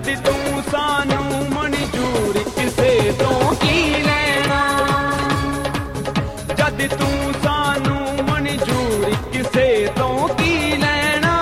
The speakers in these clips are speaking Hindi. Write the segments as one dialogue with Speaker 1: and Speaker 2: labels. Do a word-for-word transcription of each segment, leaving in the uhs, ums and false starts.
Speaker 1: जद तू सानू मंजूर किसे तो की लेना, जद तू सानू मंजूर किसे तो की लेना।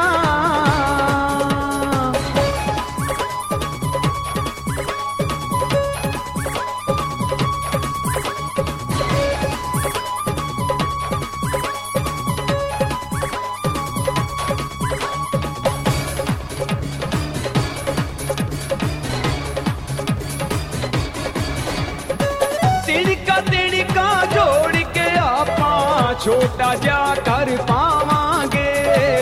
Speaker 1: तिड़का तिड़का जोड़ के आपा छोटा जा कर पावांगे,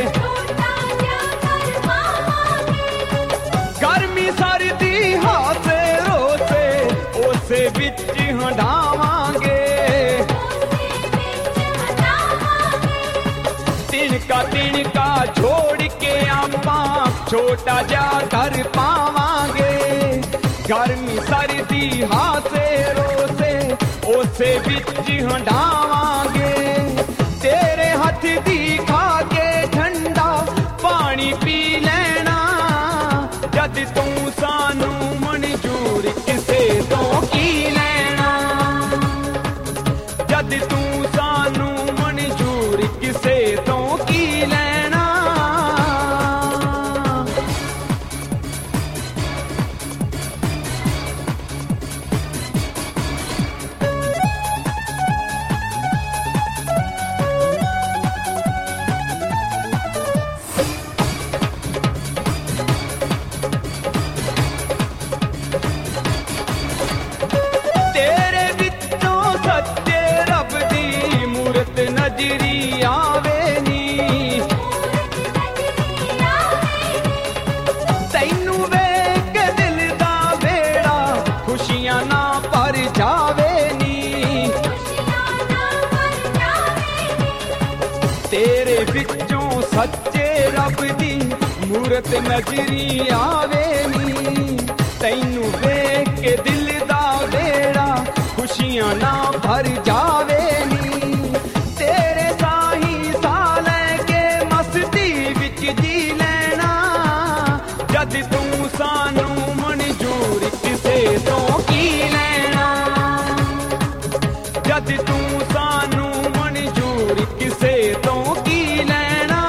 Speaker 1: गर्मी सर्दी हासे रोसे उसे बिच हटावांगे। तिड़का तिड़का छोड़ के आपा छोटा जा कर पावांगे, गर्मी सर्दी हासे रोसे उसे बिच हटावांगे। तेरे हथ दी खा के ठंडा पानी पी लेना, जद तू सानू मंजूर किसे तो की लेना, जद तू सानू मंजूर किसे तो की लेना। नजरी आवे नी तैनू वेख के दिल दा बेड़ा खुशियां ना भर जावे नी, तेरे विचों सच्चे रब दी मूरत नजरी आवे नी, तैनू वेख के दिल दा बेड़ा खुशियां ना भर जावे नी। जद तू सानू मंजूर किसे तो की लेना, जद तू सानू मंजूर किसे तो की लेना।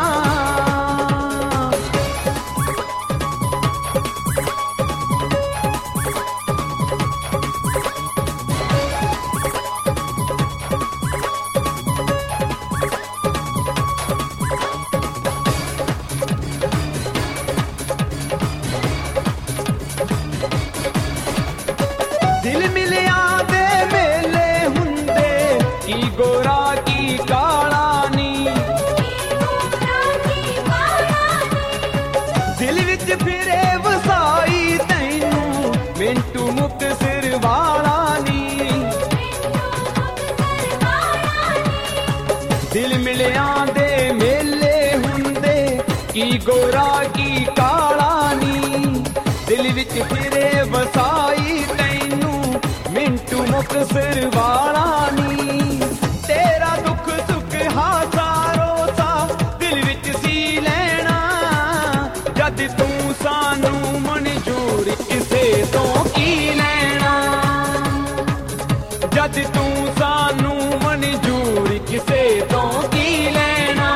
Speaker 1: दिल मिलिया दे मेले हुंदे की गोरा की काला नी, दिल विच फिरे वसाई तैनू मिंटू मुक्तसर वाला नी। दिल मिलिया दे मेले हुंदे की गोरा की काला नी, दिल विच फिरे वसाई तैनू मिंटू मुक्तसर वाला नी। तेरा दुख सुख हासा रोसा दिल विच सी लेना, जद तू सानू मंजूर किसे तो की लेना, जद तू सानू मंजूर किसे तो की लेना,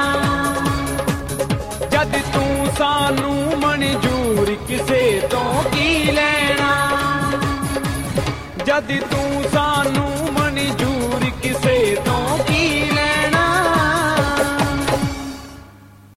Speaker 1: जद तू सानू मंजूर किसे तो की लेना, जद तू